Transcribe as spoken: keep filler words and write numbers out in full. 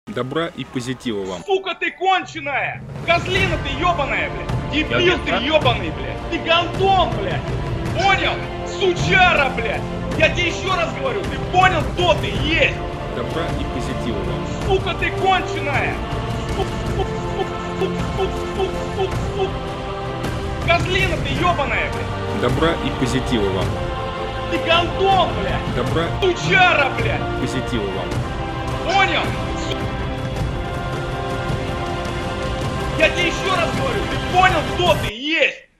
Добра и позитива вам. Сука ты конченая! Козлина ты ебаная, блядь! Дебил ты ебаный, блядь! Ты гандон, блядь! Понял? Сучара, блядь! Я тебе еще раз говорю, ты понял, кто ты есть? Добра и позитива вам. Сука ты конченая! Сук, сук, сук, сук, сук, сук, сук, сук. Козлина ты ебаная, блядь! Добра и позитива вам. Ты гандон, блядь! Добра Сучара, блядь! и позитива вам. Понял? Я тебе еще раз говорю, ты понял, кто ты есть?